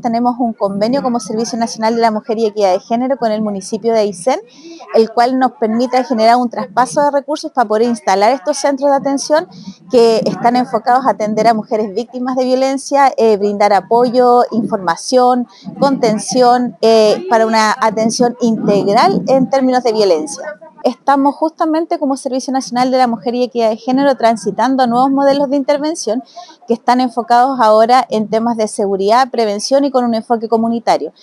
tenemos un convenio como Servicio Nacional de la Mujer y Equidad de Género con el municipio de Aysén, el cual nos permite generar un traspaso de recursos para poder instalar estos centros de atención que están enfocados a atender a mujeres víctimas de violencia, brindar apoyo, información, contención, para una atención integral en términos de violencia. Estamos justamente como Servicio Nacional de la Mujer y Equidad de Género transitando nuevos modelos de intervención que están enfocados ahora en temas de seguridad, prevención y con un enfoque comunitario.